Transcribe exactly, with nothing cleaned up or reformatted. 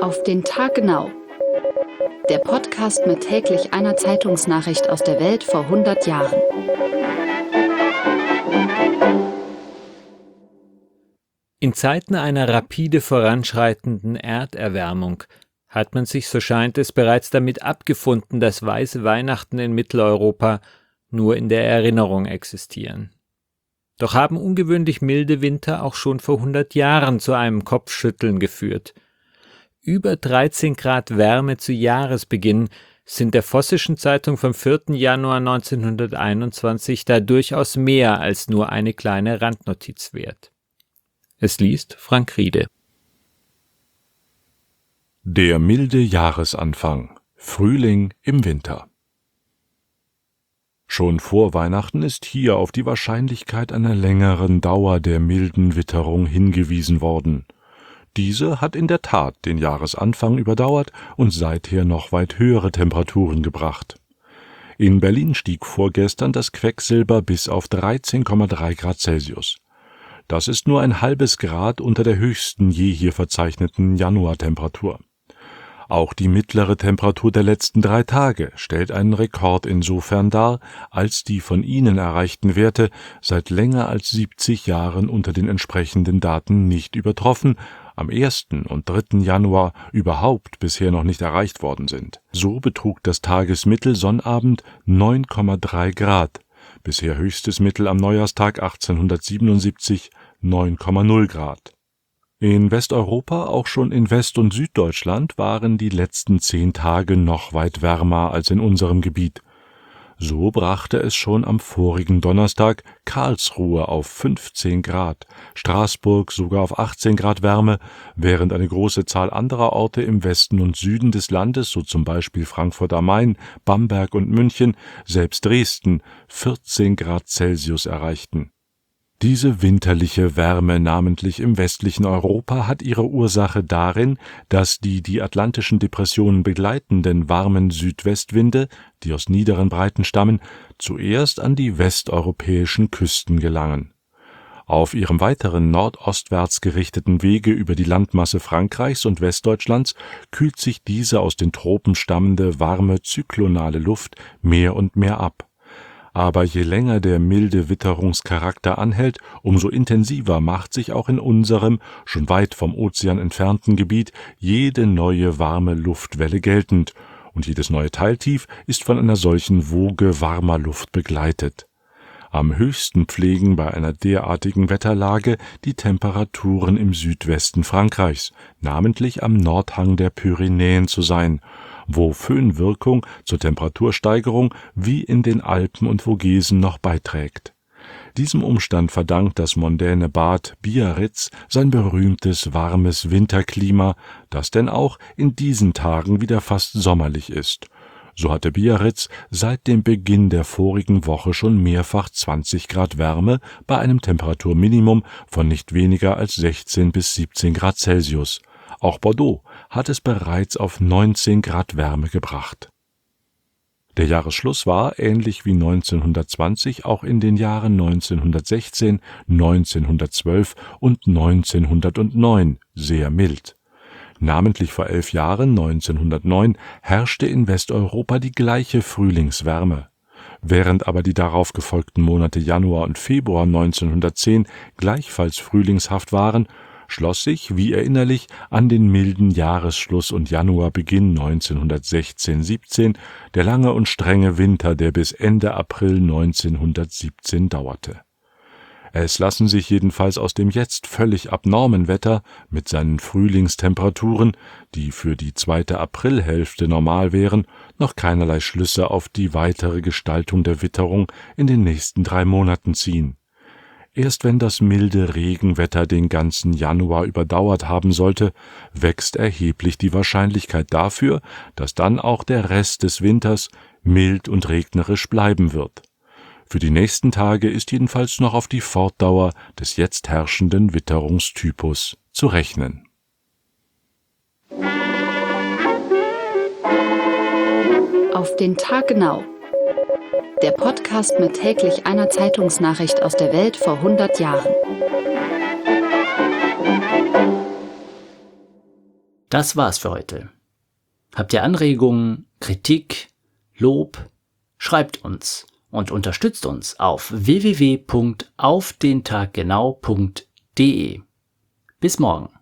Auf den Tag genau. Der Podcast mit täglich einer Zeitungsnachricht aus der Welt vor hundert Jahren. In Zeiten einer rapide voranschreitenden Erderwärmung hat man sich, so scheint es, bereits damit abgefunden, dass weiße Weihnachten in Mitteleuropa nur in der Erinnerung existieren. Doch haben ungewöhnlich milde Winter auch schon vor hundert Jahren zu einem Kopfschütteln geführt. Über dreizehn Grad Wärme zu Jahresbeginn sind der Vossischen Zeitung vom vierten Januar neunzehnhunderteinundzwanzig da durchaus mehr als nur eine kleine Randnotiz wert. Es liest Frank Riede. Der milde Jahresanfang. Frühling im Winter. Schon vor Weihnachten ist hier auf die Wahrscheinlichkeit einer längeren Dauer der milden Witterung hingewiesen worden. Diese hat in der Tat den Jahresanfang überdauert und seither noch weit höhere Temperaturen gebracht. In Berlin stieg vorgestern das Quecksilber bis auf dreizehn Komma drei Grad Celsius. Das ist nur ein halbes Grad unter der höchsten je hier verzeichneten Januartemperatur. Auch die mittlere Temperatur der letzten drei Tage stellt einen Rekord insofern dar, als die von ihnen erreichten Werte seit länger als siebzig Jahren unter den entsprechenden Daten nicht übertroffen, am ersten und dritten Januar überhaupt bisher noch nicht erreicht worden sind. So betrug das Tagesmittel Sonnabend neun Komma drei Grad, bisher höchstes Mittel am Neujahrstag achtzehnhundertsiebenundsiebzig neun Komma null Grad. In Westeuropa, auch schon in West- und Süddeutschland, waren die letzten zehn Tage noch weit wärmer als in unserem Gebiet. So brachte es schon am vorigen Donnerstag Karlsruhe auf fünfzehn Grad, Straßburg sogar auf achtzehn Grad Wärme, während eine große Zahl anderer Orte im Westen und Süden des Landes, so zum Beispiel Frankfurt am Main, Bamberg und München, selbst Dresden, vierzehn Grad Celsius erreichten. Diese winterliche Wärme, namentlich im westlichen Europa, hat ihre Ursache darin, dass die die atlantischen Depressionen begleitenden warmen Südwestwinde, die aus niederen Breiten stammen, zuerst an die westeuropäischen Küsten gelangen. Auf ihrem weiteren nordostwärts gerichteten Wege über die Landmasse Frankreichs und Westdeutschlands kühlt sich diese aus den Tropen stammende warme zyklonale Luft mehr und mehr ab. Aber je länger der milde Witterungscharakter anhält, umso intensiver macht sich auch in unserem, schon weit vom Ozean entfernten Gebiet jede neue warme Luftwelle geltend, und jedes neue Teiltief ist von einer solchen Woge warmer Luft begleitet. Am höchsten pflegen bei einer derartigen Wetterlage die Temperaturen im Südwesten Frankreichs, namentlich am Nordhang der Pyrenäen zu sein, wo Föhnwirkung zur Temperatursteigerung wie in den Alpen und Vogesen noch beiträgt. Diesem Umstand verdankt das mondäne Bad Biarritz sein berühmtes warmes Winterklima, das denn auch in diesen Tagen wieder fast sommerlich ist. So hatte Biarritz seit dem Beginn der vorigen Woche schon mehrfach zwanzig Grad Wärme bei einem Temperaturminimum von nicht weniger als sechzehn bis siebzehn Grad Celsius. Auch Bordeaux hat es bereits auf neunzehn Grad Wärme gebracht. Der Jahresschluss war, ähnlich wie neunzehnhundertzwanzig, auch in den Jahren neunzehnhundertsechzehn, neunzehnhundertzwölf und neunzehnhundertneun sehr mild. Namentlich vor elf Jahren, neunzehnhundertneun, herrschte in Westeuropa die gleiche Frühlingswärme. Während aber die darauf gefolgten Monate Januar und Februar neunzehnhundertzehn gleichfalls frühlingshaft waren, schloss sich, wie erinnerlich, an den milden Jahresschluss und Januarbeginn neunzehnhundertsechzehn siebzehn der lange und strenge Winter, der bis Ende April neunzehnhundertsiebzehn dauerte. Es lassen sich jedenfalls aus dem jetzt völlig abnormen Wetter mit seinen Frühlingstemperaturen, die für die zweite Aprilhälfte normal wären, noch keinerlei Schlüsse auf die weitere Gestaltung der Witterung in den nächsten drei Monaten ziehen. Erst wenn das milde Regenwetter den ganzen Januar überdauert haben sollte, wächst erheblich die Wahrscheinlichkeit dafür, dass dann auch der Rest des Winters mild und regnerisch bleiben wird. Für die nächsten Tage ist jedenfalls noch auf die Fortdauer des jetzt herrschenden Witterungstypus zu rechnen. Auf den Tag genau. Der Podcast mit täglich einer Zeitungsnachricht aus der Welt vor hundert Jahren. Das war's für heute. Habt ihr Anregungen, Kritik, Lob? Schreibt uns und unterstützt uns auf w w w punkt auf den tag genau punkt d e. Bis morgen.